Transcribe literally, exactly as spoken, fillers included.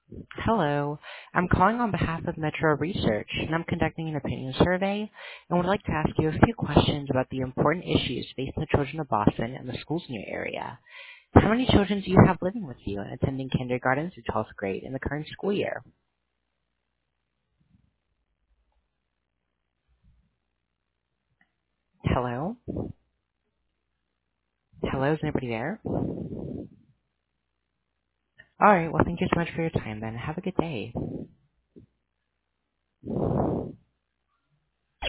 Hello. I'm calling on behalf of Metro Research, and I'm conducting an opinion survey and would like to ask you a few questions about the important issues facing the children of Boston and the schools in your area. How many children do you have living with you and attending kindergarten through twelfth grade in the current school year? Hello? Hello, is anybody there? All right, well, thank you so much for your time then. Have a good day.